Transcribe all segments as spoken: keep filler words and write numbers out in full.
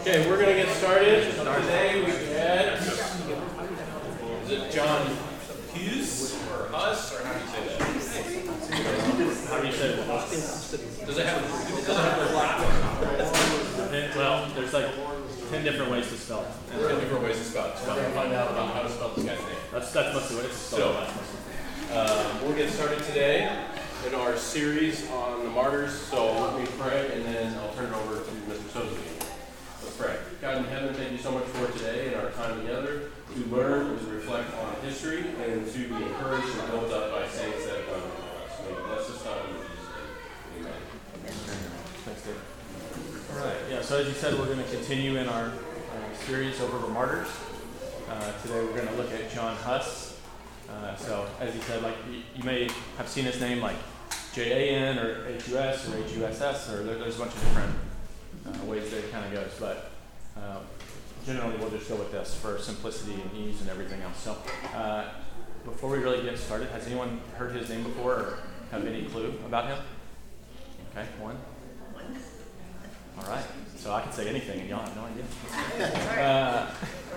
Okay, we're going to get started. Today we get, is it John Hughes or Huss, or how do you say that? How do you say it? Does it have, it doesn't have the black one? Well, there's like ten different ways to spell it. And ten different ways to spell it. So we're going to find out about how to spell this guy's name. That's, that's mostly what it's spelled. So, uh, we'll get started today in our series on the martyrs. So let me pray, and then I'll turn it over to Mister Soseby. Let's pray. God in heaven, thank you so much for today and our time together to learn and to reflect on history and to be encouraged and built up by saints that have gone before us. May you bless this time in Jesus' name. Amen. Thanks, Dave. All right. Yeah. So as you said, we're going to continue in our uh, series over the martyrs. Uh, today we're going to look at John Huss. Uh, so as you said, like you, you may have seen his name like J A N or H U S or H U S S, or there, there's a bunch of different uh, ways that it kind of goes. But uh, generally, we'll just go with this for simplicity and ease and everything else. So uh, before we really get started, has anyone heard his name before or have any clue about him? Okay, one. All right. So I can say anything, and y'all have no idea. Uh,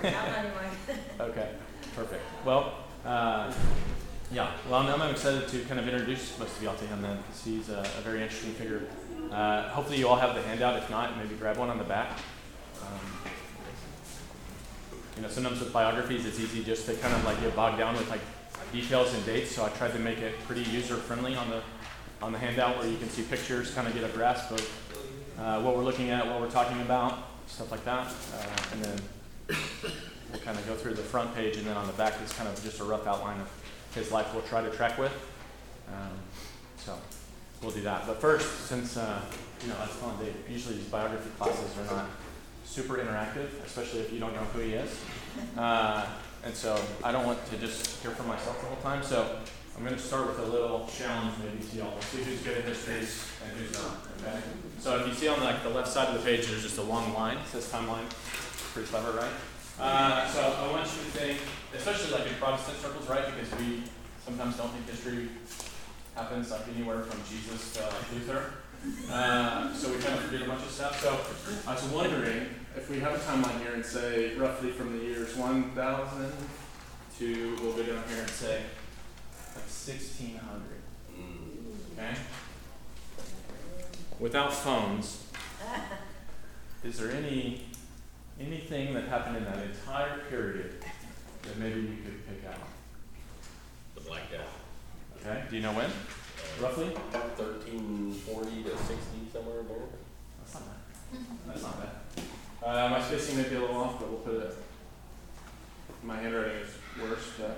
okay, perfect. Well. Uh, yeah, well, I'm, I'm excited to kind of introduce most of y'all to him then, because he's a, a very interesting figure. Uh, hopefully you all have the handout. If not, maybe grab one on the back. Um, you know, sometimes with biographies, it's easy just to kind of like get bogged down with like details and dates, so I tried to make it pretty user-friendly on the on the handout where you can see pictures, kind of get a grasp of uh, what we're looking at, what we're talking about, stuff like that, uh, and then we'll kind of go through the front page, and then on the back is kind of just a rough outline of his life we'll try to track with. Um, so we'll do that. But first, since, uh, you know, that's fun, Dave, usually these biography classes are not super interactive, especially if you don't know who he is. Uh, and so I don't want to just hear from myself the whole time. So I'm going to start with a little challenge maybe to y'all. See who's good at histories and who's not. Okay? So if you see on like the left side of the page, there's just a long line. It says timeline. Pretty clever, right? Uh, so I want you to think, especially like in Protestant circles, right? Because we sometimes don't think history happens like anywhere from Jesus to like Luther. Uh, so we kind of forget a bunch of stuff. So I was wondering if we have a timeline here and say roughly from the years one thousand to, we'll go down here and say like sixteen hundred. Okay? Without phones, is there any anything that happened in that entire period that maybe you could pick out? The Black Death. Okay. Do you know when? Uh, Roughly? thirteen forty to sixty, somewhere in there. That's not bad. That's not bad. Uh, my spacing may be a little off, but we'll put it. My handwriting is worse, but.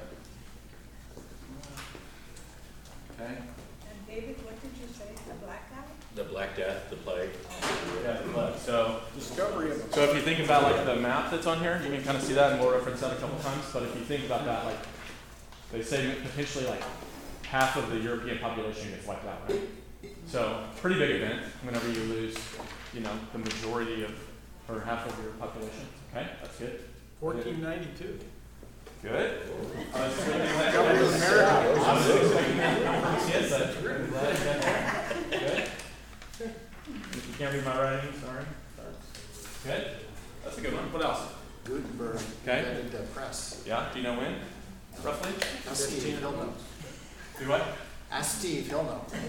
Okay. And David, what did you say? The black guy? The Black Death, the plague. Yeah, look, so. Discovery of So if you think about like the map that's on here, you can kind of see that, and we'll reference that a couple times. But if you think about that, like they say potentially like half of the European population gets wiped out, right? So pretty big event whenever you lose, you know, the majority of or half of your population. Okay, that's good. fourteen ninety-two. Good. I was expecting that. Discovery of America. I was expecting that. Yes, that's true. I'm glad you got that. Good. If you can't read my writing, sorry. Good. That's a good one. What else? Gutenberg Okay. invented the press. Yeah. Do you know when? Roughly? Ask Steve, he'll know. Do what? Ask Steve, he'll know. So,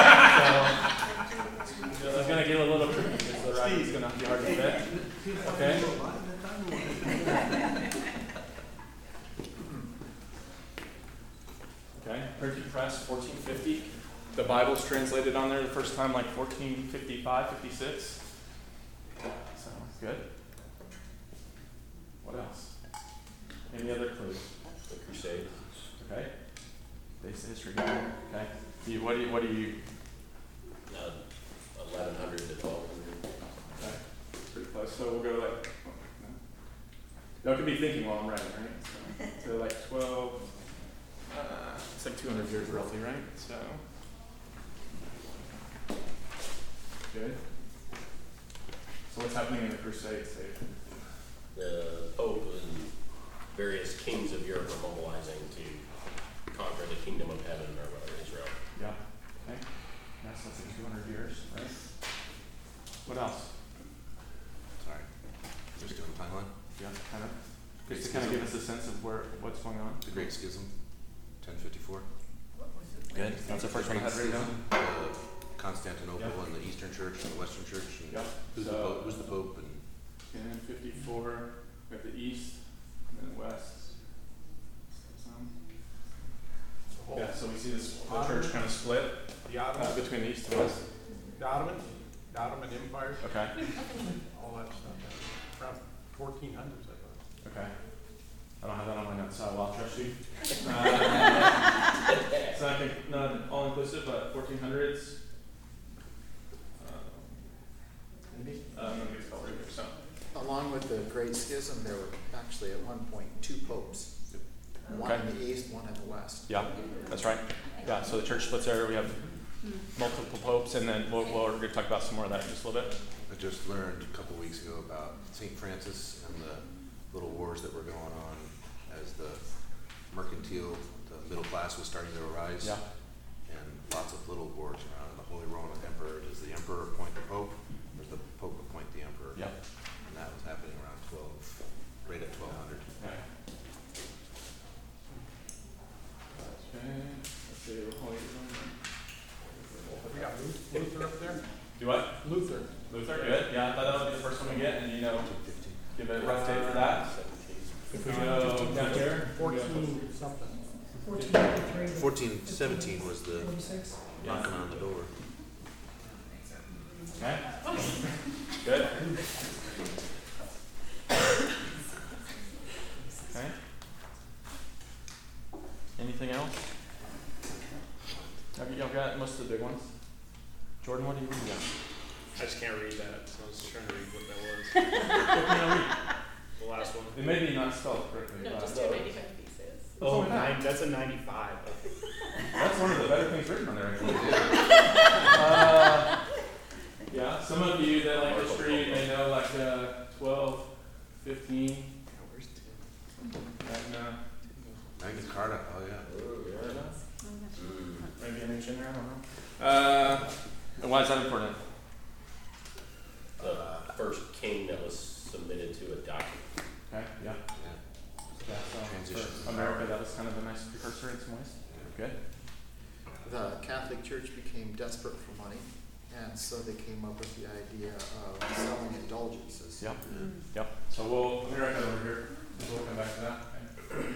it's going to get a little tricky because the writing's going to be hard to fit. Okay. Okay. Printing press, fourteen fifty. The Bible's translated on there the first time like fourteen fifty-five, fifty-six. So, good. What else? Any other clues? The Crusades. Okay. Basic history. Okay. Do you, what do you, what do you, Uh, eleven hundred to twelve hundred. okay. Pretty close. So we'll go like, y'all could be thinking while I'm writing, right? So, so like twelve, uh, it's like two hundred years roughly, right? So, good. So what's happening in the Crusades, Dave? The Pope and various kings of Europe are mobilizing to conquer the kingdom of heaven, or whatever, Israel. Yeah. Okay. That's like two hundred years, right? What else? Sorry. yeah, kind of. Great Just to kind of Schism. give us a sense of where, what's going on. The Great Schism, ten fifty-four. Good, that's the first one I had written down. Uh, Constantinople Yep. and the Eastern Church and the Western Church. And Yep. Who's, the So- Pope, who's the Pope? And ten fifty-four, we have the east, and then west. Some. Yeah, so we see this, the church kind of split The uh, Ottoman, between the east and west. the Ottoman, the Ottoman Empire, Okay, all that stuff. Around fourteen hundreds, I thought. okay. I don't have that on my notes, so I'll trust you. Uh, so I think not all inclusive, but fourteen hundreds. Maybe. Uh, I'm gonna get a couple right here, so. Along with the Great Schism, there were actually at one point two popes. One Okay. in the east, one in the west. Yeah, that's right. Yeah, so the church splits there. We have multiple popes, and then we'll, we're going to talk about some more of that in just a little bit. I just learned a couple weeks ago about Saint Francis and the little wars that were going on as the mercantile, the middle class was starting to arise. Yeah. And lots of little wars around. The Holy Roman Emperor, does the emperor appoint the pope, or does the pope appoint the emperor? Yeah. And that was happening around twelve, right at twelve hundred. Okay. Okay. Let's see. Holy Roman. We got Lu- Luther up there? Do what? Luther. Luther, good. Yeah, I thought that would be the first one we get, and you know, give it a rough date for that. If we go down here, Fourteen something. Fourteen ninety-three. Fourteen seventeen was the Forty-six. knocking on the door. Okay. Good. Okay. Anything else? Have you, y'all got most of the big ones? Jordan, what do you read? I just can't read that, so I was trying to read what that was. What can you read? The last one. It may be not spelled correctly. No, but- just two ninety-five pieces. Oh, only that. nine, that's a ninety-five. That's one of the better things written on there, actually. uh, yeah, some of you that like history may know like uh, twelve, fifteen. And, uh, Magna Carta, oh yeah. maybe an inch in there, I don't know. Uh, and why is that important? The first king that was submitted to a document. Okay, yeah. Yeah. Yeah, so Transition for from America, power. that was kind of a nice precursor in some ways. Good. The Catholic Church became desperate for money, and so they came up with the idea of selling indulgences. Yep. Yep. So we'll, let me write that over here. We'll come back to that. Okay.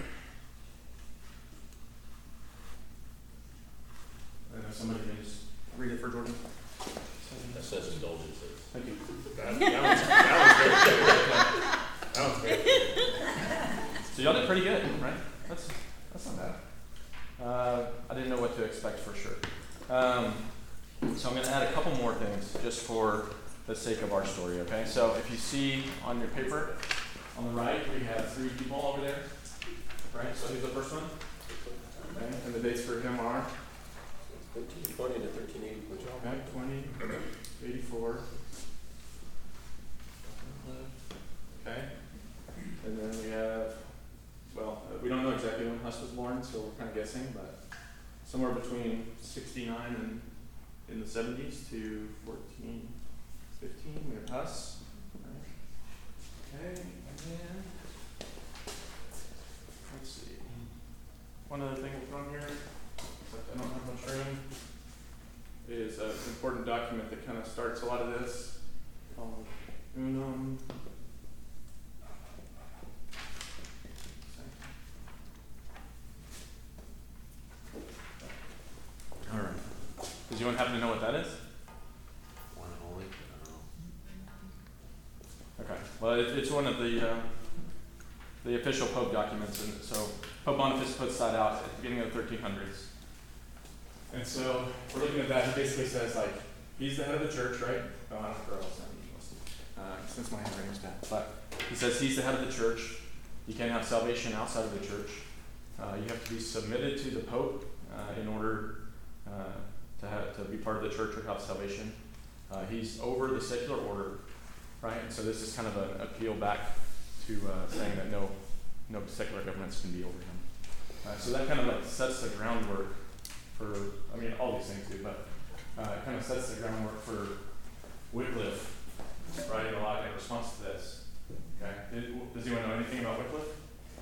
And if somebody can just read it for Jordan. That says indulgences. Thank you. That, that was, that was great. That was great. So y'all did pretty good, right? That's that's not bad. Uh, I didn't know what to expect for sure. Um, so I'm going to add a couple more things just for the sake of our story. Okay. So if you see on your paper on the right, we have three people over there. Right. So who's the first one? Okay. And the dates for him are Thirteen twenty to thirteen eighty. okay, twenty, eighty-four. Okay. And then we have, well, uh, we don't know exactly when Huss was born, so we're kind of guessing, but somewhere between sixty-nine and in the seventies to fourteen fifteen, we have Huss. Right. Okay, and then, let's see. One other thing we'll throw in here, but I don't have much room, is an important document that kind of starts a lot of this called Unum. All right. Does anyone happen to know what that is? One and only, I don't know. Okay. Well, it, it's one of the uh, the official Pope documents, and so Pope Boniface puts that out at the beginning of the thirteen hundreds. And so we're looking at that. He basically says like he's the head of the church, right? Oh, I don't know if else uh, since my handwriting's bad, but he says he's the head of the church. You can't have salvation outside of the church. Uh, you have to be submitted to the Pope uh, in order uh, to have to be part of the church or have salvation. Uh, he's over the secular order, right? And so this is kind of an appeal back to uh, saying that no, no secular governments can be over him. Uh, so that kind of like sets the groundwork for, I mean, all these things do, but uh, it kind of sets the groundwork for Wycliffe writing a lot in response to this. Okay, it, does anyone know anything about Wycliffe?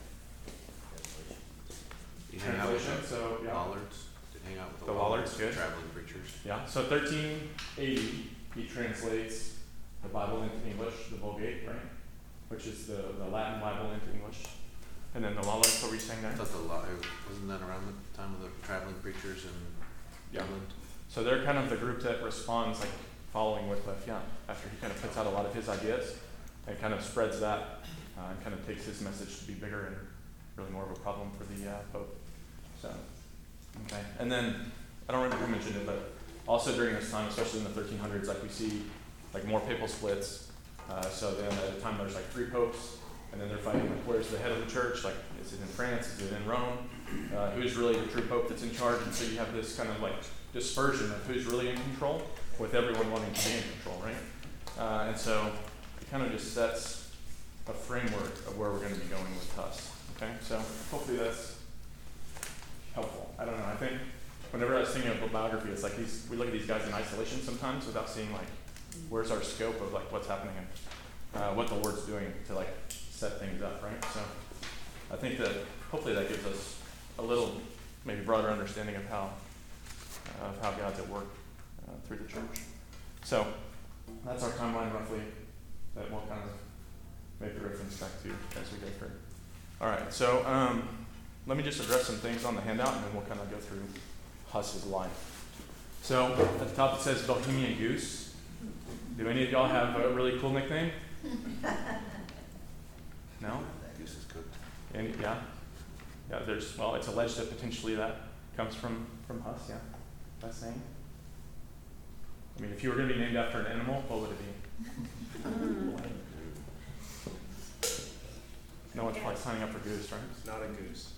You hang out with Translation, the so, yeah. Lollards, did hang out with the The Lollards, Lollards, good. traveling preachers. Yeah, so thirteen eighty, he translates the Bible into English, the Vulgate, right? Which is the, the Latin Bible into English. And then the Lollards, what were you saying I there? thought the Lo- wasn't that around the time of the traveling preachers in Yeah. England? So they're kind of the group that responds, like following Wycliffe, yeah, after he kind of puts out a lot of his ideas and kind of spreads that uh, and kind of takes his message to be bigger and really more of a problem for the uh, Pope. So, okay. And then, I don't remember who mentioned it, but also during this time, especially in the thirteen hundreds, like we see like more papal splits. Uh, so then at a time there's like three popes, and then they're fighting like where's the head of the church? Like is it in France? Is it in Rome? Uh, who's really the true pope that's in charge? And so you have this kind of like dispersion of who's really in control, with everyone wanting to be in control, right? Uh, and so it kind of just sets a framework of where we're going to be going with Huss. Okay, so hopefully that's helpful. I don't know. I think whenever I was thinking of a biography, it's like these we look at these guys in isolation sometimes without seeing like where's our scope of like what's happening and uh, what the Lord's doing to like set things up, right? So I think that hopefully that gives us a little maybe broader understanding of how uh, of how God's at work uh, through the church. So that's our timeline roughly that we'll kind of make the reference back to as we go through. All right, so um, let me just address some things on the handout, and then we'll kind of go through Huss's life. So at the top it says Bohemian Goose. Do any of y'all have a really cool nickname? No? Goose is cooked. Any, yeah? Yeah, there's, well, it's alleged that potentially that comes from, from Huss, yeah? That name? I mean, if you were going to be named after an animal, what would it be? No one's probably signing up for Goose, right? It's not a goose.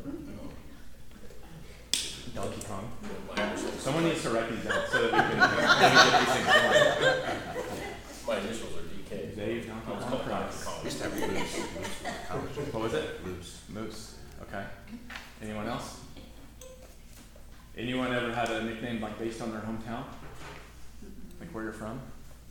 Donkey Kong. My initials, Someone needs to write these down so that we can maybe get these things going. my initials are D K. Dave I was Donkey called Kong Donkey Price. Kong. We used to have moose. Moose in college. What was it? Moose. Moose. Okay. Anyone else? Anyone ever had a nickname like based on their hometown? Like where you're from?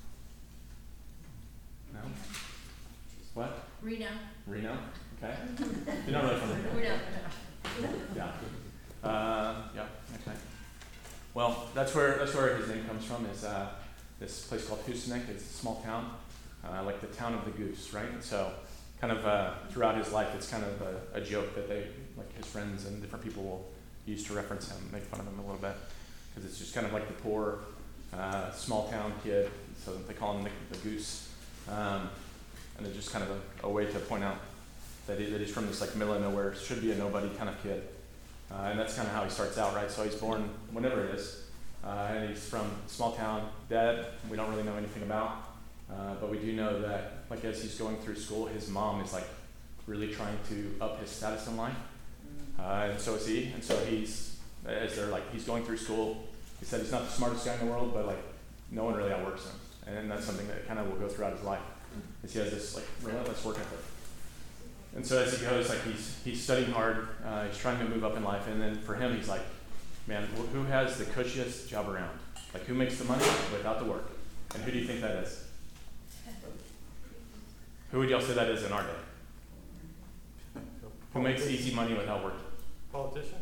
No? What? Reno. Reno? Okay. You're not really from Reno. Reno. Yeah. Uh, yeah. Okay. Well, that's where that's where his name comes from. Is uh, this place called Husinec? It's a small town, uh, like the town of the goose, right? And so, kind of uh, throughout his life, it's kind of a, a joke that they, like his friends and different people, will use to reference him, make fun of him a little bit, because it's just kind of like the poor, uh, small town kid. So they call him the, the goose, um, and it's just kind of a, a way to point out that, he, that he's from this like middle of nowhere, should be a nobody kind of kid. Uh, and that's kind of how he starts out, right? So he's born whenever it is, uh, and he's from small town. Dad, we don't really know anything about, uh, but we do know that, like as he's going through school, his mom is like really trying to up his status in life, uh, and so is he. And so he's, as they're like, he's going through school. He said he's not the smartest guy in the world, but like no one really outworks him, and that's something that kind of will go throughout his life. Is he has this like relentless work ethic. And so as he goes, like he's he's studying hard, uh, he's trying to move up in life, and then for him, he's like, man, wh- who has the cushiest job around? Like who makes the money without the work? And who do you think that is? Who would y'all say that is in our day? Who makes easy money without working? Politician?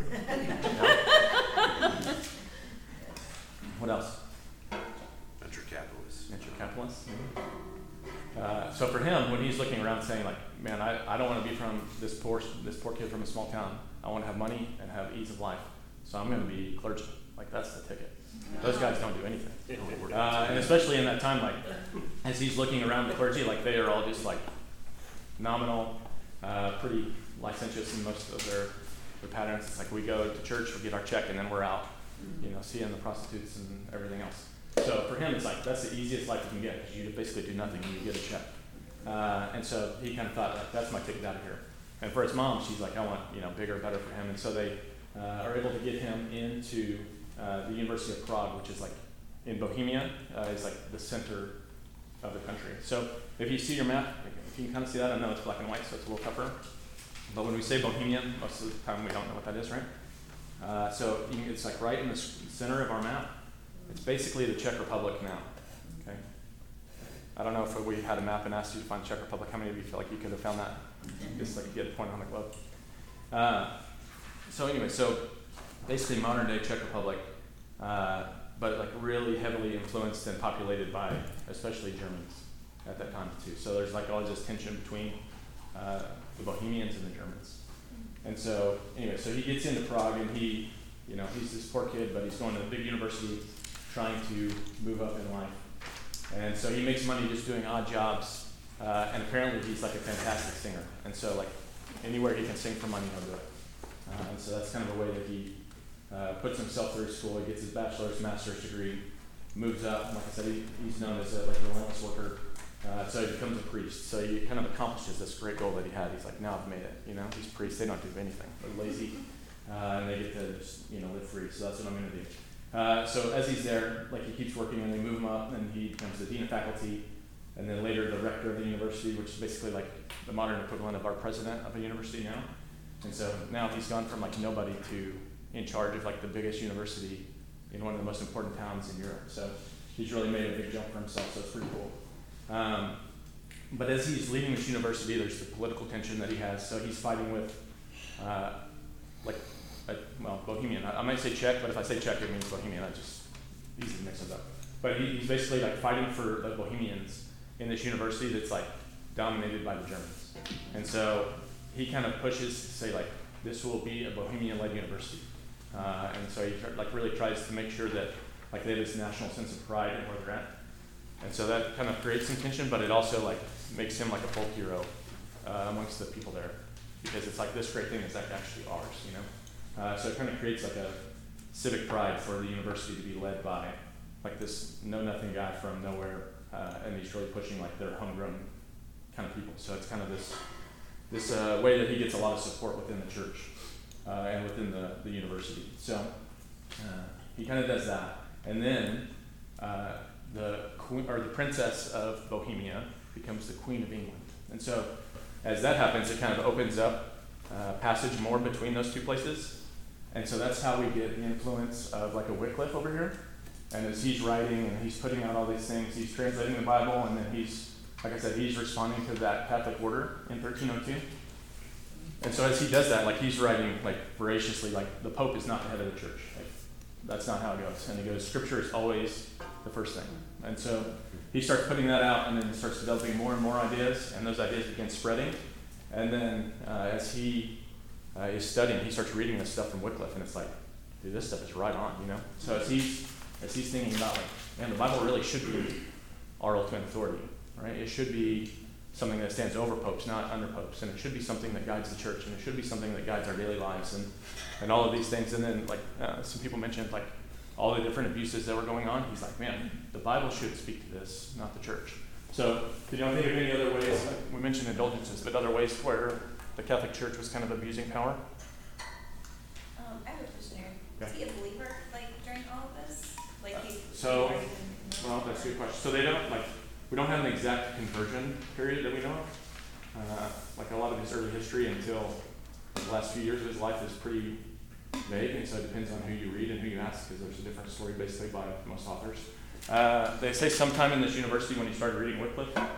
What else? Venture capitalists. Venture capitalists. Uh, so for him, when he's looking around saying like, man, I, I don't want to be from this poor this poor kid from a small town. I want to have money and have ease of life. So I'm going to be clergy. Like that's the ticket. Those guys don't do anything. Uh, and especially in that time, like as he's looking around the clergy, like they are all just like nominal, uh, pretty licentious in most of their, their patterns. It's like we go to church, we get our check, and then we're out. You know, seeing the prostitutes and everything else. So for him, it's like that's the easiest life you can get because you basically do nothing and you get a check. Uh, and so he kind of thought, like, that's my ticket out of here. And for his mom, she's like, I want you know bigger, better for him. And so they uh, are able to get him into uh, the University of Prague, which is like in Bohemia, uh, is like the center of the country. So if you see your map, if you can kind of see that, I know it's black and white, so it's a little tougher. But when we say Bohemia, most of the time we don't know what that is, right? Uh, so you can, it's like right in the center of our map. It's basically the Czech Republic now. Okay. I don't know if we had a map and asked you to find Czech Republic, how many of you feel like you could have found that? Just like you get a point on the globe. Uh, so anyway, so basically modern day Czech Republic, uh, but like really heavily influenced and populated by especially Germans at that time too. So there's like always this tension between uh, the Bohemians and the Germans. And so anyway, so he gets into Prague and he, you know, he's this poor kid, but he's going to a big university trying to move up in life. And so he makes money just doing odd jobs, uh, and apparently he's like a fantastic singer. And so like anywhere he can sing for money, he'll do it. Uh, and so that's kind of the way that he uh, puts himself through school. He gets his bachelor's, master's degree, moves up. Like I said, he, he's known as a like a relentless worker. Uh, so he becomes a priest. So he kind of accomplishes this great goal that he had. He's like, now I've made it. You know, these priests, they don't do anything. They're lazy, uh, and they get to just, you know, live free. So that's what I'm going to do. Uh, so as he's there, like he keeps working, and they move him up, and he becomes the dean of faculty, and then later the rector of the university, which is basically like the modern equivalent of our president of a university now. And so now he's gone from like nobody to in charge of like the biggest university in one of the most important towns in Europe. So he's really made a big jump for himself. So it's pretty cool. Um, but as he's leaving this university, there's the political tension that he has. So he's fighting with, uh, like, a, well, Bohemian. I, I might say Czech, but if I say Czech, it means Bohemian. I just easily mix it up. But he, he's basically like fighting for the Bohemians in this university that's like dominated by the Germans. And so he kind of pushes to say like, this will be a Bohemian-led university. Uh, and so he like really tries to make sure that like they have this national sense of pride in where they're at. And so that kind of creates some tension, but it also like makes him like a folk hero uh, amongst the people there, because it's like this great thing is like actually ours, you know. Uh, so it kind of creates like a civic pride for the university to be led by like this know-nothing guy from nowhere, uh, and he's really pushing like their homegrown kind of people. So it's kind of this this uh, way that he gets a lot of support within the church uh, and within the, the university. So uh, he kind of does that, and then. Uh, the queen, or the princess of Bohemia becomes the Queen of England. And so as that happens, it kind of opens up uh, passage more between those two places. And so that's how we get the influence of like a Wycliffe over here. And as he's writing and he's putting out all these things, he's translating the Bible, and then he's, like I said, he's responding to that Catholic order in thirteen oh two. And so as he does that, like he's writing like voraciously, like the Pope is not the head of the church. Like that's not how it goes. And he goes, Scripture is always the first thing. And so he starts putting that out, and then he starts developing more and more ideas, and those ideas begin spreading. And then uh, as he uh, is studying, he starts reading this stuff from Wycliffe, and it's like, dude, this stuff is right on, you know? So as he's, as he's thinking about, like, man, the Bible really should be our ultimate authority, right? It should be something that stands over popes, not under popes, and it should be something that guides the church, and it should be something that guides our daily lives, and, and all of these things. And then, like, uh, some people mentioned, like, all the different abuses that were going on. He's like, man, the Bible should speak to this, not the church. So, did y'all think of any other ways? Like we mentioned indulgences, but other ways where the Catholic Church was kind of abusing power? Um, I have a question here. Okay. Is he a believer, like, during all of this? Like, he, So, he already didn't know? well, that's a good question. So they don't, like, we don't have an exact conversion period that we know of. Uh, like a lot of his early history until the last few years of his life is pretty vague, and so it depends on who you read and who you ask, because there's a different story basically by most authors. Uh, they say sometime in this university when he started reading Wycliffe uh,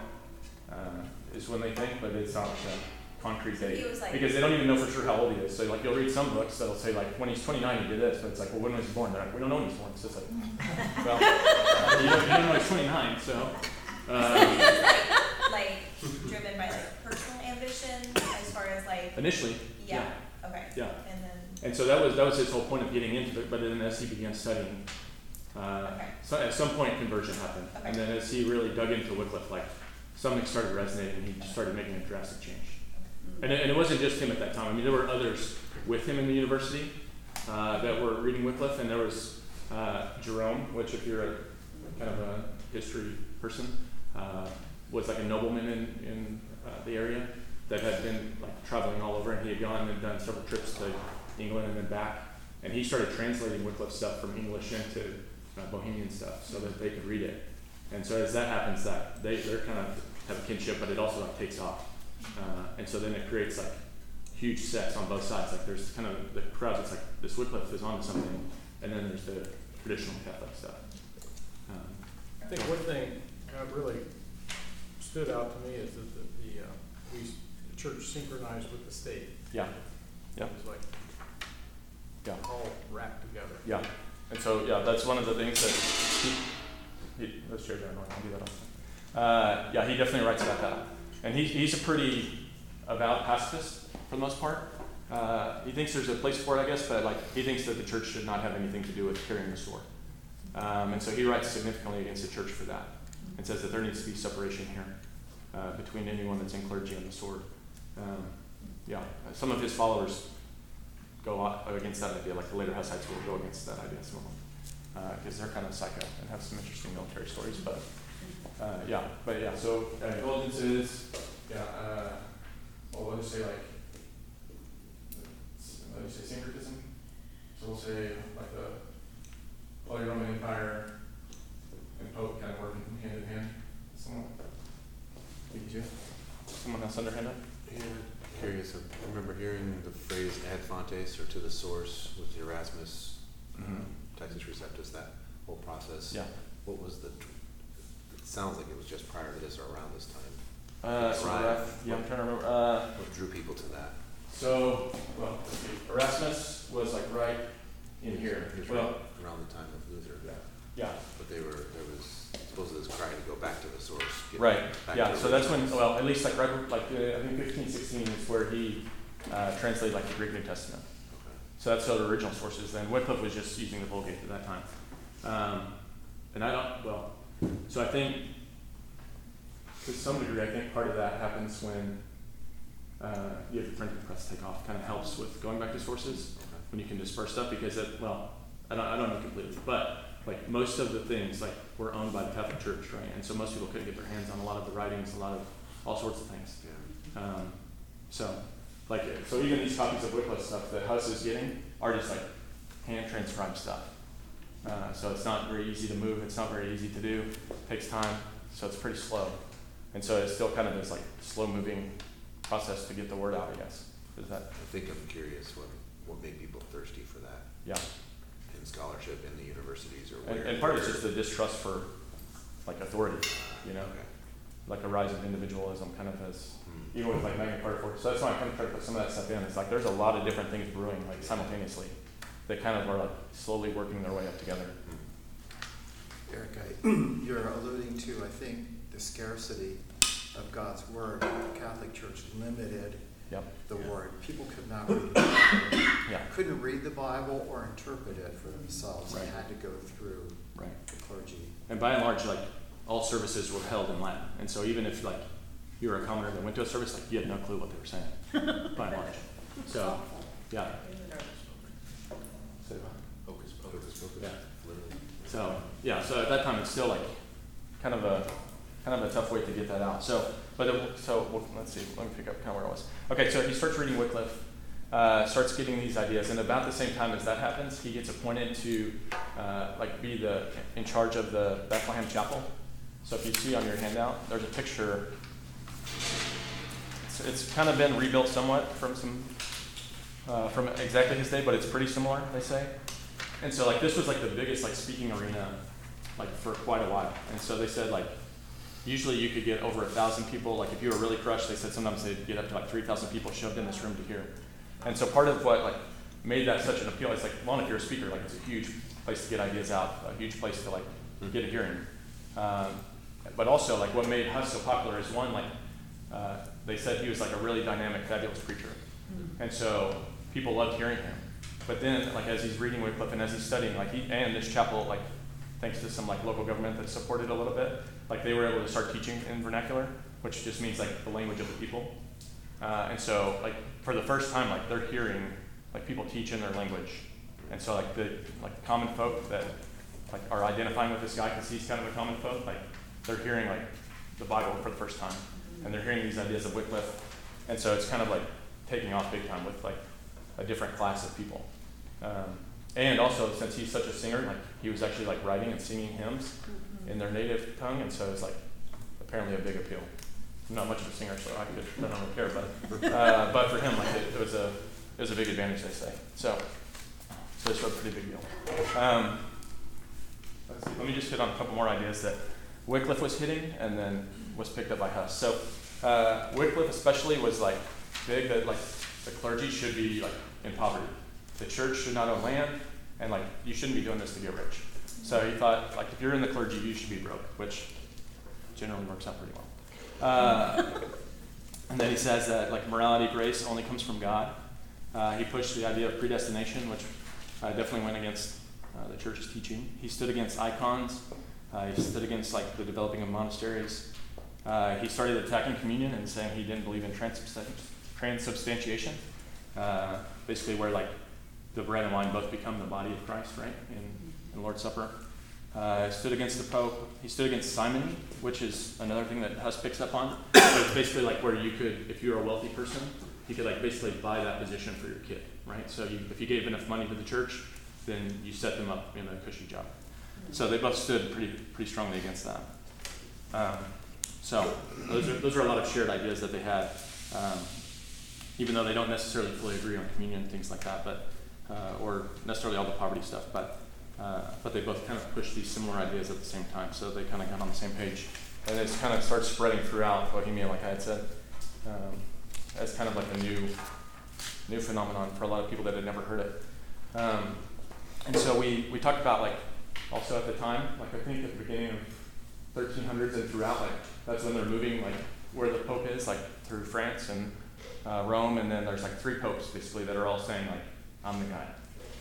is when they think, but it's not a concrete So he date, was like- because they don't even know for sure how old he is. So like you'll read some books that'll say like when he's twenty-nine he did this, but it's like, well, when was he born? They're like, we don't know when he's born. So it's like, well, uh, you, don't, you don't know he's twenty-nine, so. So Uh, he was like, like driven by like personal ambition as far as like initially, yeah, okay, yeah. and then And so that was that was his whole point of getting into it. But then as he began studying, uh, Okay. so at some point conversion happened. Okay. And then as he really dug into Wycliffe, like something started resonating, and he started making a drastic change. And it, and it wasn't just him at that time. I mean, there were others with him in the university uh, that were reading Wycliffe, and there was uh, Jerome, which if you're a kind of a history person, uh, was like a nobleman in, in uh, the area that had been like traveling all over, and he had gone and done several trips to England and then back, and he started translating Wycliffe stuff from English into uh, Bohemian stuff so that they could read it. And so as that happens, that they they're kind of have a kinship, but it also like takes off, uh, and so then it creates like huge sects on both sides. Like there's kind of the crowd that's like this Wycliffe is onto something, and then there's the traditional Catholic stuff. Um, I think one thing uh, really stood out to me is that the, the, uh, we, s- the church synchronized with the state. Yeah, yeah, It was like yeah. all wrapped together. Yeah, and so, yeah, that's one of the things that he, he let's share that, I can do that also. Uh, yeah, he definitely writes about that. And he, he's a pretty avowed pacifist for the most part. Uh, he thinks there's a place for it, I guess, but like he thinks that the church should not have anything to do with carrying the sword. Um, and so he writes significantly against the church for that and says that there needs to be separation here uh, between anyone that's in clergy and the sword. Um, yeah, some of his followers go out against that idea, like the later Hussites will go against that idea, some of them, because uh, they're kind of psycho and have some interesting military stories. But uh, yeah, but yeah, so uh, indulgences, yeah, uh, well, we'll just say like, let me say syncretism. So we'll say like the Holy Roman Empire and Pope kind of working hand in hand. Someone, did you? Someone else underhand up? Yeah, curious. I remember hearing the phrase ad fontes or to the source with Erasmus, Mm-hmm. um, Texas Receptus, that whole process. Yeah. What was the, tr- it sounds like it was just prior to this or around this time. Uh, so Right. Erasmus, yeah, I'm trying to remember. Uh, What drew people to that? so, well, let's see. Erasmus was like right in here. It was Well, around, around the time of Luther. yeah, yeah. But they were, there was supposedly this cry to go back to the source. get Right, back yeah, to so the that's when, originals. well, at least like right, like uh, I think fifteen, sixteen is where he uh, translated like the Greek New Testament. Okay. So that's the original sources. Then Wycliffe was just using the Vulgate at that time. Um, and I don't, well, so I think to some degree, I think part of that happens when uh, you have the printing press take off. Kind of helps with going back to sources Okay. when you can disperse stuff because it, well, I don't, I don't know completely, but like most of the things like were owned by the Catholic Church, right? And so most people couldn't get their hands on a lot of the writings, a lot of all sorts of things. Yeah. Um, so, like, so even these copies of Wycliffe stuff that Huss is getting are just like hand transcribed stuff. Uh, so it's not very easy to move. It's not very easy to do. It takes time. So it's pretty slow. And so it's still kind of this like slow moving process to get the word out, I guess. Is that? I think I'm curious what, what made people thirsty for that Yeah. in scholarship in the universities or And, where. and part of it's where- just the distrust for like authority, you know, Okay. like a rise of individualism kind of as, Hmm. even with like Magna Carta four. So that's why I kind of try to put some of that stuff in. It's like there's a lot of different things brewing like simultaneously that kind of are like slowly working their way up together. Hmm. Eric, I, you're alluding to, I think, the scarcity of God's word. The Catholic Church limited Yep. the word. People could not read the Bible, Yeah. couldn't read the Bible or interpret it for themselves. They Right. had to go through Right. the clergy. And by and large, like all services were held in Latin. And so even if like you were a commoner that went to a service, like you had no clue what they were saying, by and large. So, yeah. So, Hocus pocus. Hocus pocus, Yeah. literally. So yeah, so at that time it's still like kind of a kind of a tough way to get that out. So, but it, so well, let's see. Let me pick up kind of where I was. Okay, so he starts reading Wycliffe, uh, starts getting these ideas, and about the same time as that happens, he gets appointed to uh, like be the in charge of the Bethlehem Chapel. So if you see on your handout, there's a picture. It's, it's kind of been rebuilt somewhat from some uh, from exactly his day, but it's pretty similar, they say. And so like this was like the biggest like speaking arena like for quite a while. And so they said like usually you could get over a thousand people. Like if you were really crushed, they said sometimes they'd get up to like three thousand people shoved in this room to hear. And so part of what like made that such an appeal is like one, if you're a speaker, like it's a huge place to get ideas out, a huge place to like get a hearing. Um, but also like what made Huss so popular is one, like uh, they said he was like a really dynamic, fabulous preacher. And so people loved hearing him. But then, like as he's reading Wycliffe and as he's studying, like he and this chapel, like thanks to some like local government that supported a little bit, like they were able to start teaching in vernacular, which just means like the language of the people. Uh, and so, like for the first time, like they're hearing like people teach in their language, and so like the like common folk that like are identifying with this guy because he's kind of a common folk, like they're hearing like the Bible for the first time, and they're hearing these ideas of Wycliffe, and so it's kind of like taking off big time with like a different class of people. Um, and also, since he's such a singer, like he was actually like writing and singing hymns in their native tongue, and so it's like apparently a big appeal. I'm not much of a singer, so I could I don't really care, but uh, but for him, like it, it was a it was a big advantage, they say. So so it's a pretty big deal. Um, let's see, let me just hit on a couple more ideas that Wycliffe was hitting, and then was picked up by Huss. So uh, Wycliffe especially was like big that like the clergy should be like in poverty. The church should not own land, and like you shouldn't be doing this to get rich. So he thought like if you're in the clergy, you should be broke, which generally works out pretty well. Uh, and then he says that like morality, grace only comes from God. Uh, he pushed the idea of predestination, which uh, definitely went against uh, the church's teaching. He stood against icons. Uh, he stood against like the developing of monasteries. Uh, he started attacking communion and saying he didn't believe in transubstan- transubstantiation, uh, basically where like the bread and wine both become the body of Christ, right, in, in Lord's Supper. Uh, he stood against the Pope. He stood against simony, which is another thing that Huss picks up on. So it's basically like where you could, if you were a wealthy person, you could like basically buy that position for your kid, right? So you, if you gave enough money to the church, then you set them up in a cushy job. So they both stood pretty pretty strongly against that. Um, so those are those are a lot of shared ideas that they had, um, even though they don't necessarily fully agree on communion and things like that, but uh, or necessarily all the poverty stuff. But uh, but they both kind of push these similar ideas at the same time. So they kind of got on the same page, and it kind of starts spreading throughout Bohemia, like I had said, um, as kind of like a new new phenomenon for a lot of people that had never heard it. Um, and so we we talked about like. Also at the time, like I think at the beginning of thirteen hundreds and throughout, like that's when they're moving, like where the Pope is, like through France and uh, Rome, and then there's like three popes basically that are all saying like, I'm the guy.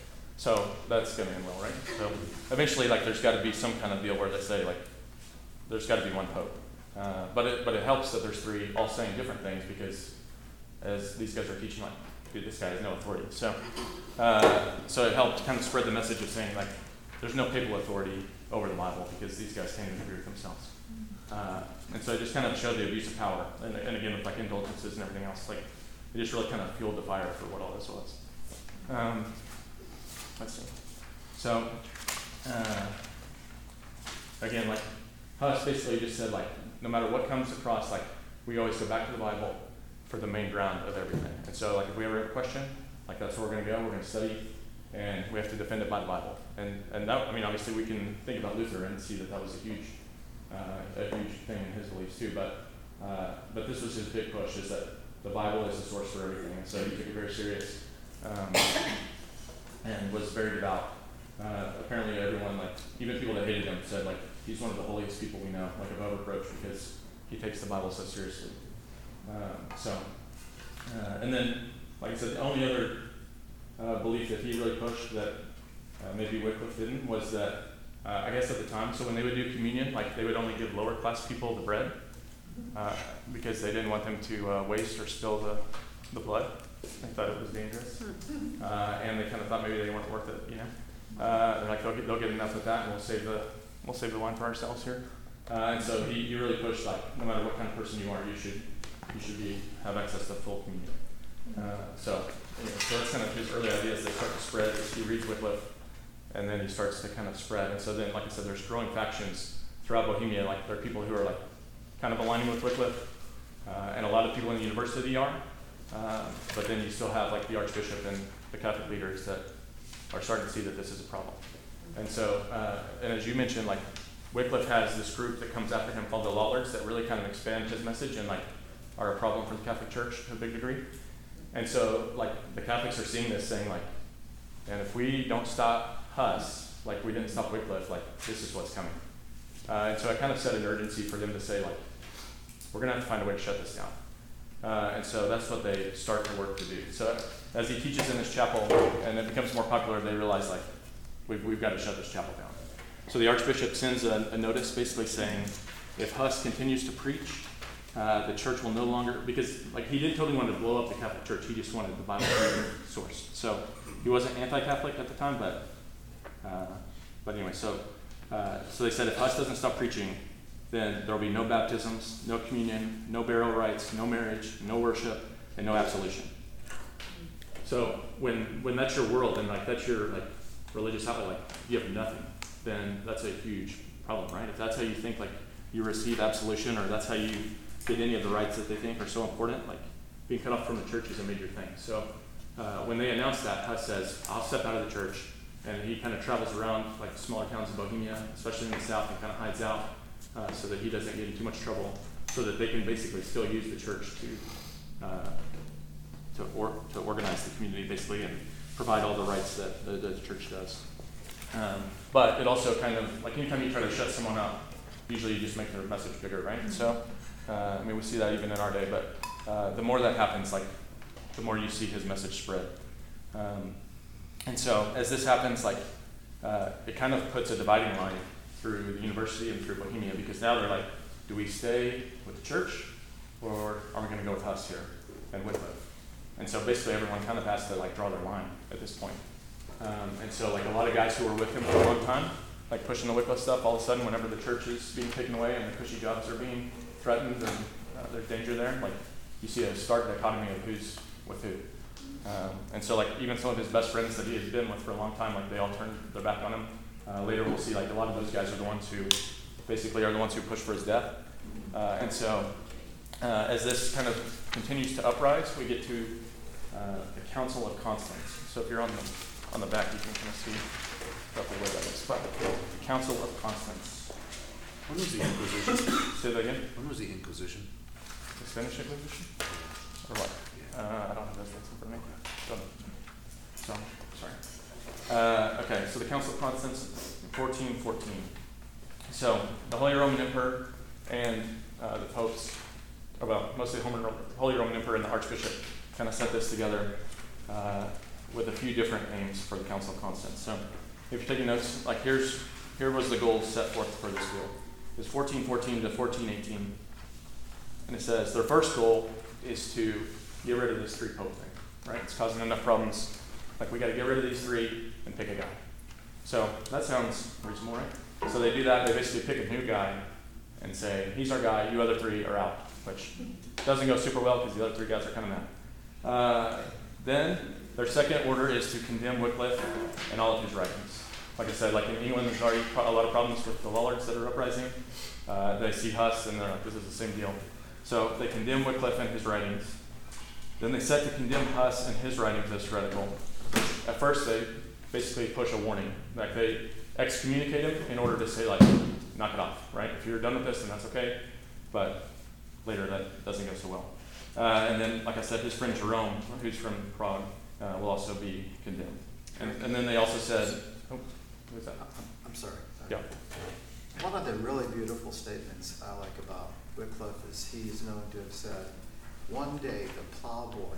So that's going to end well, right? So eventually, like there's got to be some kind of deal where they say like, there's got to be one Pope. Uh, but it but it helps that there's three all saying different things because as these guys are teaching, like, dude, this guy has no authority. So uh, so it helped kind of spread the message of saying like, there's no papal authority over the Bible because these guys can't even agree with themselves. Uh, and so it just kind of showed the abuse of power. And, and again, with like indulgences and everything else, like it just really kind of fueled the fire for what all this was. Um, let's see. So, uh, again, like Huss basically just said like, no matter what comes across, like we always go back to the Bible for the main ground of everything. And so like if we ever have a question, like that's where we're going to go, we're going to study, and we have to defend it by the Bible. And and that, I mean, obviously we can think about Luther and see that that was a huge, uh, a huge thing in his beliefs too. But uh, but this was his big push, is that the Bible is the source for everything. And so he took it very serious, um, and was very devout. Uh, apparently everyone, like even people that hated him, said like he's one of the holiest people we know, like above reproach, because he takes the Bible so seriously. Um, so uh, and then, like I said, the only other uh, belief that he really pushed that Uh, maybe Wycliffe didn't, was that, uh, I guess at the time, so when they would do communion, like they would only give lower class people the bread, uh, because they didn't want them to uh, waste or spill the, the blood. They thought it was dangerous. Uh, and they kind of thought maybe they weren't worth it, you know. Uh, they're like, they'll get, they'll get enough with that and we'll save the, we'll save the wine for ourselves here. Uh, and so he, he really pushed like, no matter what kind of person you are, you should, you should be, have access to full communion. Uh, so, anyway, so that's kind of his early ideas. They start to spread as he reads Wycliffe. And then he starts to kind of spread. And so then, like I said, there's growing factions throughout Bohemia. Like there are people who are like kind of aligning with Wycliffe, uh, and a lot of people in the university are. Uh, but then you still have like the Archbishop and the Catholic leaders that are starting to see that this is a problem. And so, uh, and as you mentioned, like Wycliffe has this group that comes after him called the Lollards that really kind of expand his message and like are a problem for the Catholic Church to a big degree. And so, like the Catholics are seeing this, saying like, and if we don't stop Huss, like we didn't stop Wycliffe, like this is what's coming. Uh, and so I kind of set an urgency for them to say like, we're going to have to find a way to shut this down. Uh, and so that's what they start to work to do. So as he teaches in this chapel and it becomes more popular, they realize like, we've, we've got to shut this chapel down. So the Archbishop sends a, a notice basically saying, if Huss continues to preach, uh, the church will no longer, because like he didn't totally want to blow up the Catholic Church, he just wanted the Bible to be the source. So he wasn't anti-Catholic at the time, but Uh, but anyway, so uh, so they said if Huss doesn't stop preaching, then there will be no baptisms, no communion, no burial rites, no marriage, no worship, and no absolution. So when when that's your world and like that's your like religious outlet, like you have nothing, then that's a huge problem, right? If that's how you think like you receive absolution, or that's how you get any of the rights that they think are so important, like being cut off from the church is a major thing. So uh, when they announced that, Huss says, "I'll step out of the church." And he kind of travels around like smaller towns in Bohemia, especially in the south, and kind of hides out uh, so that he doesn't get in too much trouble. So so that they can basically still use the church to uh, to or, to organize the community basically and provide all the rights that the, the church does. Um, but it also kind of, like anytime you try to shut someone up, usually you just make their message bigger, right? Mm-hmm. So, uh, I mean, we see that even in our day, but uh, the more that happens, like, the more you see his message spread. Um, and so, as this happens, like, uh, it kind of puts a dividing line through the university and through Bohemia, because now they're like, do we stay with the church, or are we going to go with Huss here and Wycliffe? And so basically everyone kind of has to like draw their line at this point. Um, and so like a lot of guys who were with him for a long time, like pushing the Wycliffe stuff, all of a sudden whenever the church is being taken away and the cushy jobs are being threatened and uh, there's danger there, like you see a stark dichotomy of who's with who. Um, and so like even some of his best friends that he has been with for a long time, like they all turned their back on him. Uh, later we'll see like a lot of those guys are the ones who basically are the ones who push for his death. Uh, and so uh, as this kind of continues to uprise, we get to uh, the Council of Constance. So if you're on the on the back, you can kind of see roughly where that is. But the Council of Constance. When was the Inquisition? Say that again? When was the Inquisition? The Spanish Inquisition? Or what? Uh, I don't have those dates in front of me. Don't know. So, sorry. Uh, okay, so the Council of Constance, fourteen fourteen. So the Holy Roman Emperor and uh, the popes, or well, mostly the Holy Roman Emperor and the Archbishop, kind of set this together uh, with a few different aims for the Council of Constance. So if you're taking notes, like here's here was the goal set forth for this deal. It's fourteen fourteen to fourteen eighteen. And it says their first goal is to get rid of this three pope thing, right? It's causing enough problems. Like we got to get rid of these three and pick a guy. So that sounds reasonable, right? So they do that. They basically pick a new guy and say, he's our guy, you other three are out, which doesn't go super well because the other three guys are kind of mad. Uh, then their second order is to condemn Wycliffe and all of his writings. Like I said, like in England, there's already a lot of problems with the Lollards that are uprising. Uh, they see Huss and they're like, this is the same deal. So they condemn Wycliffe and his writings. Then they set to condemn Huss and his writings as heretical. At first, they basically push a warning. Like they excommunicate him in order to say, like, knock it off, right? If you're done with this, then that's okay. But later, that doesn't go so well. Uh, and then, like I said, his friend Jerome, who's from Prague, uh, will also be condemned. And, and then they also said, oh, who's that? I'm sorry. Yeah. One of the really beautiful statements I like about Wycliffe is he is known to have said, one day the plowboy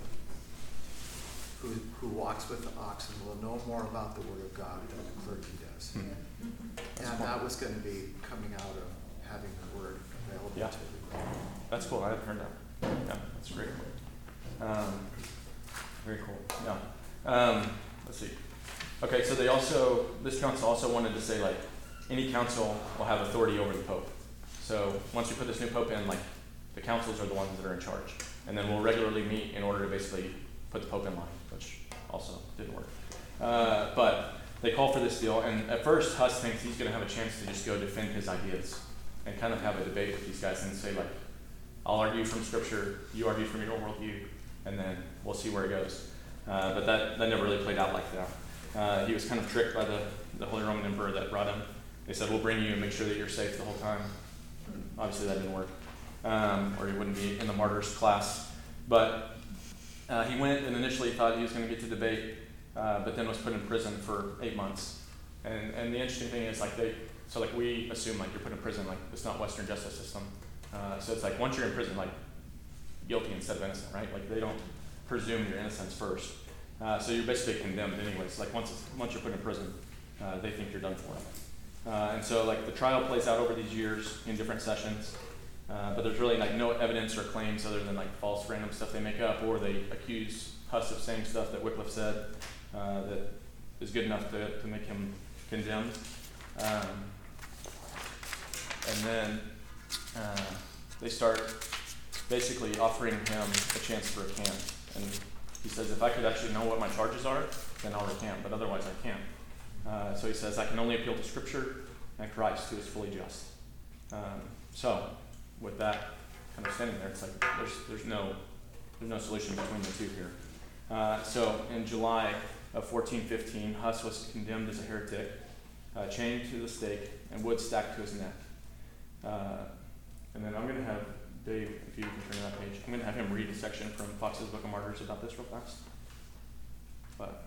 who, who walks with the oxen will know more about the Word of God than the clergy does. Hmm. And that was going to be coming out of having the Word available Yeah. to everybody. That's cool. I haven't heard that. Yeah, that's great. Um, very cool. Yeah. Um, let's see. Okay, so they also, this council also wanted to say, like, any council will have authority over the Pope. So once we put this new Pope in, like, the councils are the ones that are in charge. And then we'll regularly meet in order to basically put the Pope in line, which also didn't work. Uh, but they call for this deal, and at first Huss thinks he's going to have a chance to just go defend his ideas and kind of have a debate with these guys and say, like, I'll argue from Scripture, you argue from your worldview, and then we'll see where it goes. Uh, but that, that never really played out like that. Uh, he was kind of tricked by the, the Holy Roman Emperor that brought him. They said, we'll bring you and make sure that you're safe the whole time. Obviously that didn't work, um, or he wouldn't be in the martyrs class. But uh, he went and initially thought he was going to get to debate, uh, but then was put in prison for eight months. And and the interesting thing is, like they, so like we assume like you're put in prison, like it's not Western justice system. Uh, so it's like once you're in prison, like guilty instead of innocent, right? Like they don't presume your innocence first. Uh, so you're basically condemned anyways. Like once it's, once you're put in prison, uh, they think you're done for. Uh, and so like the trial plays out over these years in different sessions, uh, but there's really like no evidence or claims other than like false random stuff they make up, or they accuse Huss of saying stuff that Wycliffe said uh, that is good enough to, to make him condemned. Um, and then uh, they start basically offering him a chance for a recant. And he says, if I could actually know what my charges are, then I'll recant, but otherwise I can't. Uh, so he says, I can only appeal to Scripture and Christ, who is fully just. Um, so, with that kind of standing there, it's like there's there's no there's no solution between the two here. Uh, so, in July of fourteen fifteen, Huss was condemned as a heretic, uh, chained to the stake, and wood stacked to his neck. Uh, and then I'm going to have Dave, if you can turn to that page, I'm going to have him read a section from Fox's Book of Martyrs about this real fast. But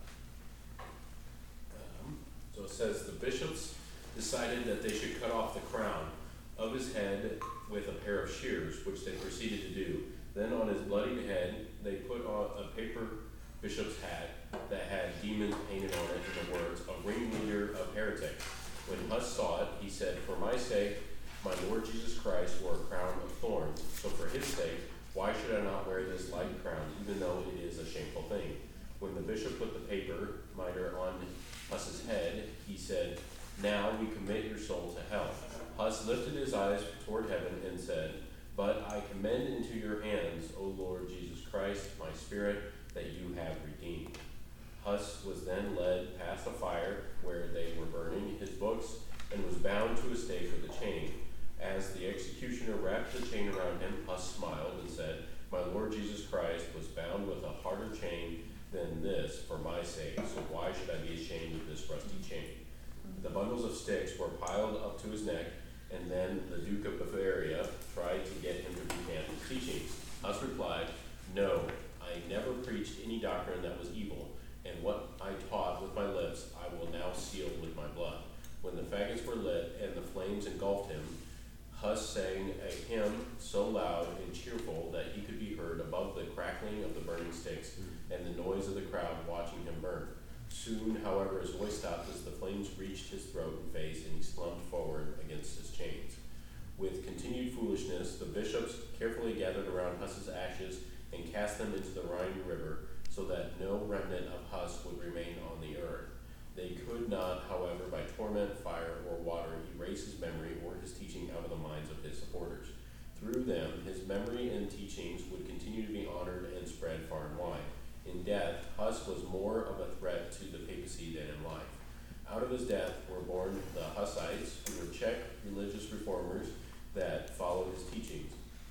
Um, So it says, the bishops decided that they should cut off the crown of his head with a pair of shears, which they proceeded to do. Then on his bloodied head, they put on a paper bishop's hat that had demons painted on it in the words, a ringleader of heretics. When Huss saw it, he said, for my sake, my Lord Jesus Christ wore a crown of thorns. So for his sake, why should I not wear this light crown, even though it is a shameful thing? When the bishop put the paper mitre on Huss's head, he said, now we commit your soul to hell. Huss lifted his eyes toward heaven and said, but I commend into your hands, O Lord Jesus Christ, my spirit that you have redeemed. Huss was then led past a fire where they were burning his books and was bound to a stake with a chain. As the executioner wrapped the chain around him, Huss smiled and said, my Lord Jesus Christ was bound with a harder chain than this for my sake, so why should I be ashamed of this rusty chain? The bundles of sticks were piled up to his neck, and then the Duke of Bavaria tried to get him to recant his teachings. Huss replied, no, I never preached any doctrine that was evil, and what I taught with my lips I will now seal with my blood. When the faggots were lit and the flames engulfed him, Huss sang a hymn so loud and cheerful that he could be heard above the crackling of the burning sticks and the noise of the crowd watching him burn. Soon, however, his voice stopped as the flames reached his throat and face, and he slumped forward against his chains. With continued foolishness, the bishops carefully gathered around Huss's ashes and cast them into the Rhine River, so that no remnant of Huss would remain on the earth. They could not, however, by torment, fire, or water, erase his memory or his teaching out of the minds of his supporters. Through them, his memory and teachings would continue to be honored and spread far and wide. In death, Huss was more of a threat to the papacy than in life. Out of his death were born the Hussites, who were Czech religious reformers that followed his teachings.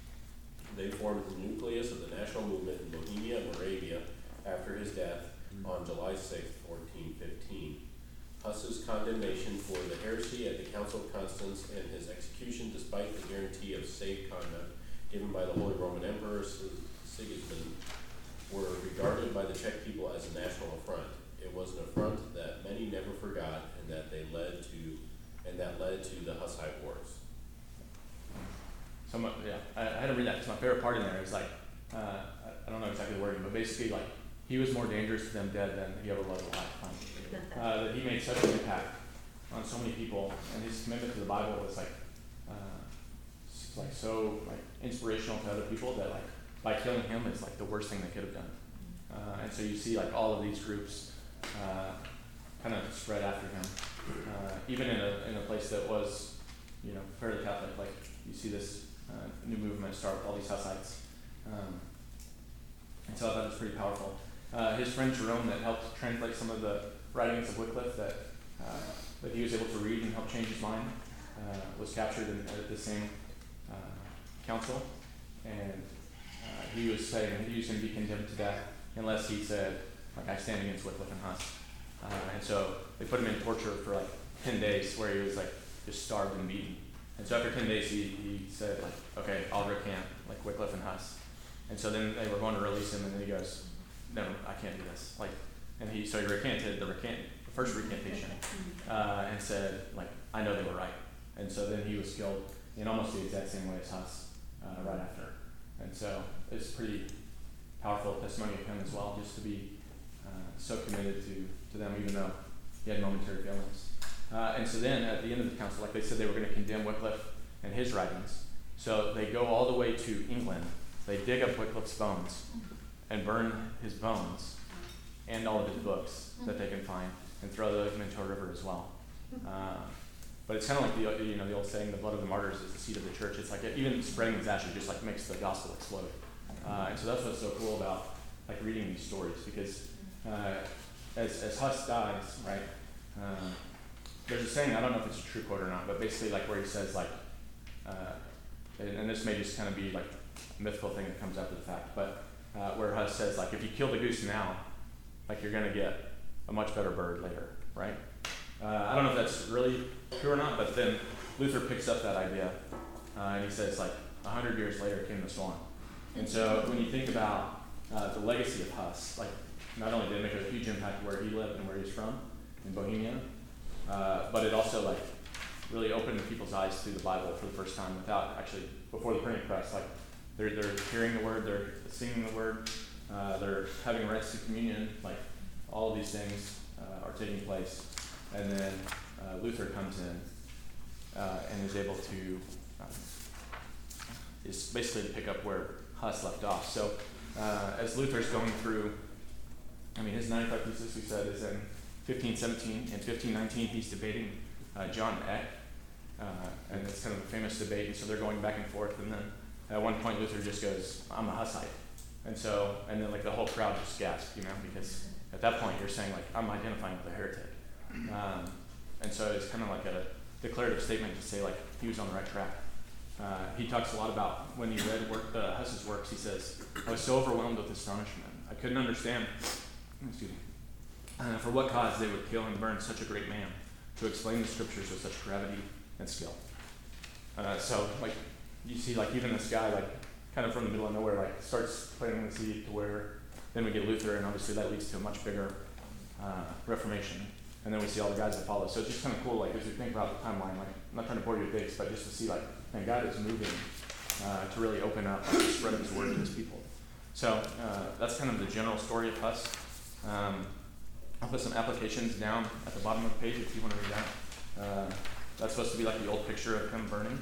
They formed the nucleus of the national movement in Bohemia and Moravia after his death on July sixth, fourteen fifteen. Huss's condemnation for the heresy at the Council of Constance and his execution despite the guarantee of safe conduct given by the Holy Roman Emperor Sigismund were regarded by the Czech people as a national affront. It was an affront that many never forgot and that they led to and that led to the Hussite Wars. So my, yeah, I, I had to read that because my favorite part in there is like, uh, I, I don't know exactly the wording, but basically like he was more dangerous to them dead than he ever was alive. Uh, that he made such an impact on so many people, and his commitment to the Bible was like, uh, s- like so like inspirational to other people that like by killing him is like the worst thing they could have done. Uh, and so you see like all of these groups uh, kind of spread after him, uh, even in a in a place that was, you know, fairly Catholic. Like you see this uh, new movement start with all these Hussites, um, and so I thought it was pretty powerful. Uh, his friend Jerome, that helped translate some of the writings of Wycliffe that uh, that he was able to read and help change his mind, uh, was captured in, at the same uh, council, and uh, he was saying he was going to be condemned to death unless he said, like, I stand against Wycliffe and Huss. Uh, and so they put him in torture for like ten days, where he was like just starved and beaten. And so after ten days, he, he said, like, okay, I'll recant, like Wycliffe and Huss. And so then they were going to release him, and then he goes, no, I can't do this. Like, and he so he recanted the recant the first recantation, uh, and said, like, I know they were right. And so then he was killed in almost the exact same way as Huss uh, right after. And so it's pretty powerful testimony of him as well, just to be uh, so committed to, to them, even though he had momentary failings. Uh, and so then at the end of the council, like they said, they were going to condemn Wycliffe and his writings. So they go all the way to England. They dig up Wycliffe's bones and burn his bones and all of his books that they can find, and throw them into a river as well. Uh, but it's kind of like the you know the old saying, the blood of the martyrs is the seed of the church. It's like even spreading his ashes just like makes the gospel explode. Uh, and so that's what's so cool about like reading these stories, because uh, as as Huss dies, right? Uh, there's a saying, I don't know if it's a true quote or not, but basically like where he says like, uh, and, and this may just kind of be like a mythical thing that comes after the fact, but uh, where Huss says like, if you kill the goose now, like you're going to get a much better bird later, right? Uh, I don't know if that's really true or not, but then Luther picks up that idea, uh, and he says like, a hundred years later came the Swan. And so when you think about uh, the legacy of Huss, like not only did it make a huge impact where he lived and where he's from in Bohemia, uh, but it also like really opened people's eyes to the Bible for the first time without actually, before the printing press, like they're, they're hearing the word, they're singing the word, uh, they're having rites to communion, like all of these things uh, are taking place. And then uh, Luther comes in uh, and is able to, um, is basically to pick up where Huss left off. So uh, as Luther's going through, I mean, his ninety-five Thesis, we said, is in fifteen seventeen. In fifteen nineteen, he's debating uh, John Eck, uh, and it's kind of a famous debate, and so they're going back and forth, and then at one point Luther just goes, I'm a Hussite. And so, and then like the whole crowd just gasped, you know, because at that point you're saying like, I'm identifying with a heretic. Um, and so it's kind of like a declarative statement to say like, he was on the right track. Uh, he talks a lot about when he read work, uh, Huss's works, he says, I was so overwhelmed with astonishment. I couldn't understand, excuse me, uh, for what cause they would kill and burn such a great man to explain the scriptures with such gravity and skill. Uh, so like, you see like even this guy like kind of from the middle of nowhere like starts planting the seed to where then we get Luther, and obviously that leads to a much bigger uh, Reformation. And then we see all the guys that follow. So it's just kind of cool, like as we think about the timeline, like I'm not trying to bore you with dates, but just to see like, man, God is moving uh, to really open up like, the spread of his word to his people. So uh, that's kind of the general story of Huss. Um, I'll put some applications down at the bottom of the page if you want to read that. Uh, that's supposed to be like the old picture of him burning.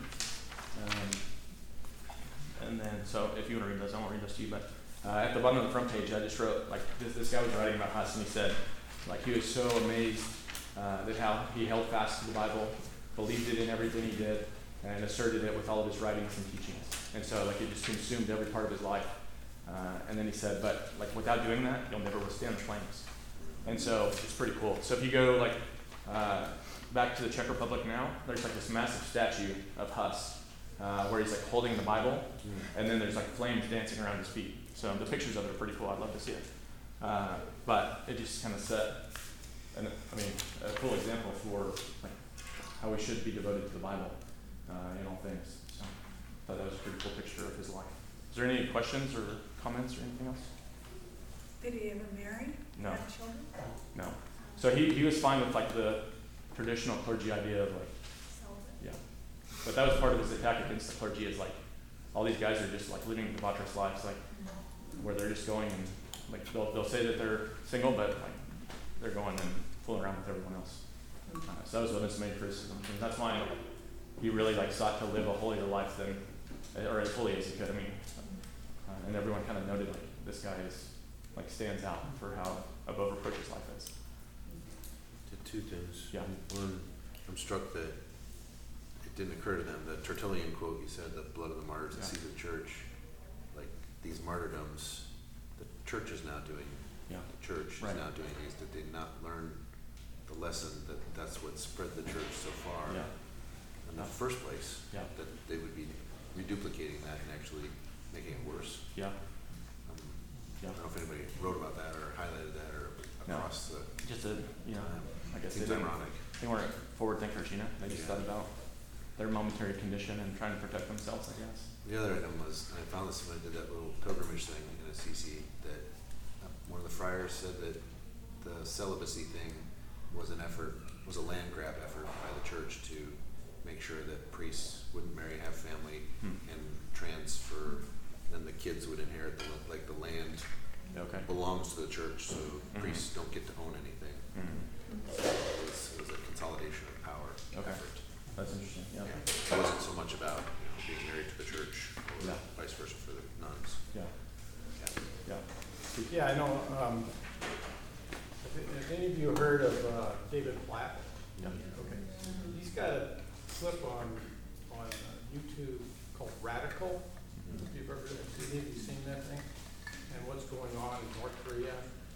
Um, and then, so if you want to read those, I won't read those to you, but uh, at the bottom of the front page, I just wrote, like, this, this guy was writing about Huss, and he said, like, he was so amazed uh, that how he held fast to the Bible, believed it in everything he did, and asserted it with all of his writings and teachings. And so, like, it just consumed every part of his life. Uh, and then he said, but, like, without doing that, you'll never withstand the flames. And so, it's pretty cool. So if you go, like, uh, back to the Czech Republic now, there's, like, this massive statue of Huss, uh, where he's, like, holding the Bible, mm. and then there's, like, flames dancing around his feet. So the pictures of it are pretty cool. I'd love to see it. Uh, but it just kind of set, an, I mean, a cool example for, like, how we should be devoted to the Bible uh, in all things. So I thought that was a pretty cool picture of his life. Is there any questions or comments or anything else? Did he ever marry? No. Have children? No. So he, he was fine with like the traditional clergy idea of like, yeah. But that was part of his attack against the clergy is like, all these guys are just like living debaucherous lives, like where they're just going and like they'll they'll say that they're single, but like they're going and fooling around with everyone else. Uh, so that was one of his main criticisms, and that's why he really like sought to live a holier life than, or as holy as he could. I mean, uh, and everyone kind of noted like this guy is like stands out for how above reproach his life is. Did two things. Yeah. One, I'm struck that it didn't occur to them. The Tertullian quote you said, "The blood of the martyrs, the yeah. seed of the church." Like these martyrdoms, the church is now doing. Yeah. The church Right. is now doing these. Did they not learn the lesson that that's what spread the church so far Yeah. in the first place? Yeah. That they would be reduplicating that and actually making it worse. Yeah. Um, Yeah. I don't know if anybody wrote about that or highlighted that or No. across the Just a, you know, time. I guess they Seems didn't, ironic. they weren't forward thinkers, you know. They just Yeah. thought about their momentary condition and trying to protect themselves, I guess. The other item was, and I found this when I did that little pilgrimage thing in Assisi, that uh, one of the friars said that the celibacy thing was an effort, was a land grab effort by the church to make sure that priests wouldn't marry, have family, Hmm. and transfer, then the kids would inherit the, la- like the land Okay. belongs to the church, so Mhm. priests don't get to own anything. Mm-hmm. So it was, it was a consolidation of power Okay. effort. That's interesting. Yeah. Yeah. It wasn't so much about, you know, being married to the church or Yeah. vice versa for the nuns. Yeah. Yeah. Yeah. Yeah, I know, um, have, have any of you heard of, uh, David Platt? Yeah. Okay. He's got a clip on, on uh, YouTube called Radical. Have you ever, have you seen that thing? And what's going on in North Korea,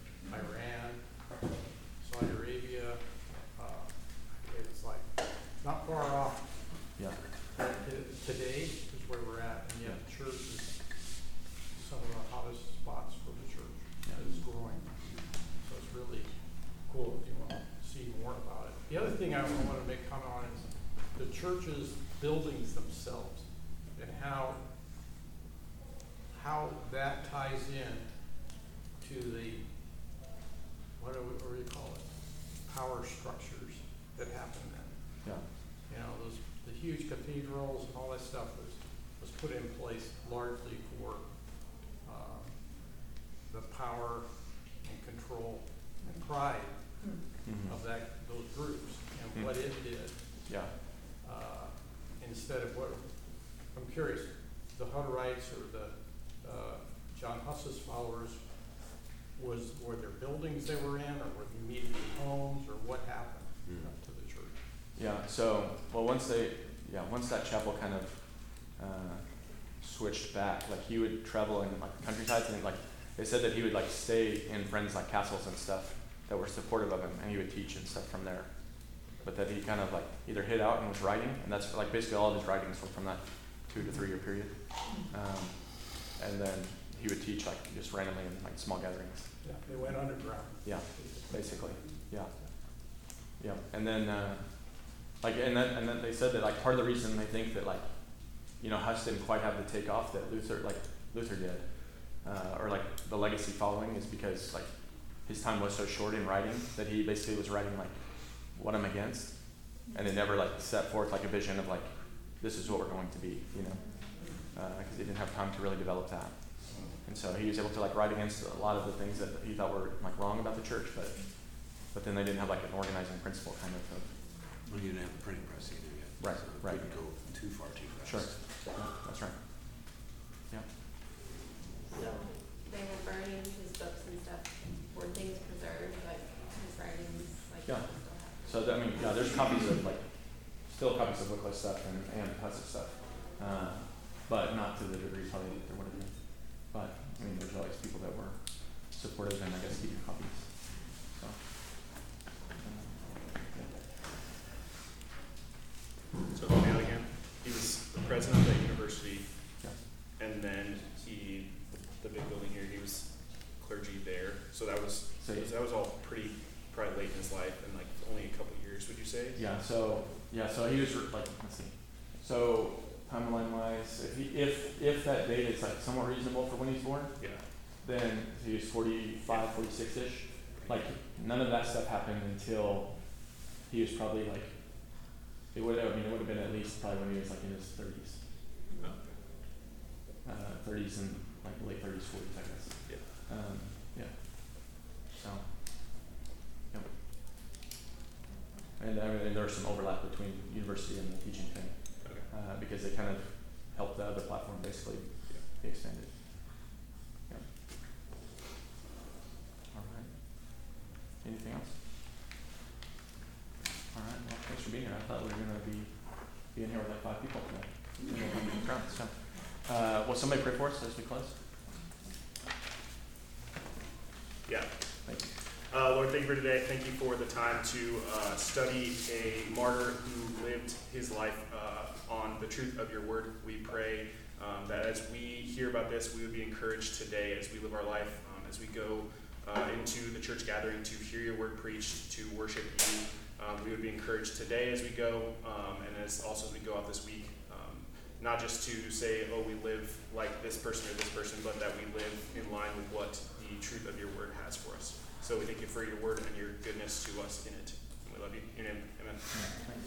Iran, Saudi Arabia, uh, it's like, not far off. Yeah. Uh, t- Today is where we're at, and yet the church is some of the hottest spots for the church. Yeah. It's growing. So it's really cool if you want to see more about it. The other thing I want to make comment on is the church's buildings themselves and how how that ties in to the, what do we, what do you call it? Power structures that happen then. Yeah. You know, those, the huge cathedrals and all that stuff was, was put in place largely for, um, the power and control and pride Mhm. of that, those groups, and what it did, Yeah. uh, instead of what, I'm curious, the Hutterites or the, uh, John Huss's followers, was, were there buildings they were in, or were they meeting in homes, or what happened Mm. uh, to the church? Yeah, so, well, once they, yeah, once that chapel kind of uh, switched back, like he would travel in like the countrysides, and like they said that he would like stay in friends like castles and stuff that were supportive of him, and he would teach and stuff from there. But that he kind of like either hid out and was writing, and that's like basically all of his writings were from that two to three year period. Um, and then he would teach like just randomly in like small gatherings. Yeah, they went underground. Yeah, basically, yeah, yeah, and then, uh, like, and then, and then they said that, like, part of the reason they think that, like, you know, Huss didn't quite have the takeoff that Luther, like, Luther did, uh, or, like, the legacy following is because, like, his time was so short in writing that he basically was writing, like, what I'm against, and it never, like, set forth, like, a vision of, like, this is what we're going to be, you know, because he didn't have time to really develop that. And so he was able to like write against a lot of the things that he thought were like wrong about the church, but but then they didn't have like an organizing principle kind of. of Well, you didn't have the printing press either yet. Right, So it right. couldn't go too far too fast. Sure, yeah, that's right. Yeah. So they were burning his books and stuff. Were things preserved, like his writings, like Yeah. still have? So that, I mean, yeah, there's copies of like still copies of Wycliffe stuff and and Huss's stuff, uh, but not to the degree probably that there would have been. But I mean, there's always people that were supportive and I guess keeping copies. So. um, So help me out again. He was the president of that university, Yeah. and then he, the big building here, he was clergy there. So that was, So- that was all pretty, probably late in his life, and like only a couple years, would you say? Yeah, so, yeah, so he was, re- like, let's see, so, timeline wise, if he, if, if that date is like somewhat reasonable for when he's born, Yeah. then he was forty-five, forty-six-ish, like, none of that stuff happened until he was probably like, it would, I mean, it would have been at least probably when he was like in his thirties, Oh, uh, thirties and like late thirties, forties, I guess, yeah. um, yeah, so, yep. And I mean, there was some overlap between university and the teaching thing. Okay. Uh, because they kind of helped the other platform basically be expanded. Yeah. All right. Anything else? All right. Well, thanks for being here. I thought we were going to be being here with like five people today. And we'll be in the crowd, so, uh, will somebody pray for us as we close? Yeah. Thank you. Uh, Lord, thank you for today. Thank you for the time to uh, study a martyr who lived his life uh, on the truth of your word. We pray um, that as we hear about this, we would be encouraged today as we live our life, um, as we go uh, into the church gathering to hear your word preached, to worship you. Um, we would be encouraged today as we go, um, and as also as we go out this week, um, not just to say, oh, we live like this person or this person, but that we live in line with what the truth of your word has for us. So we thank you for your word and your goodness to us in it. And we love you. In your name, amen.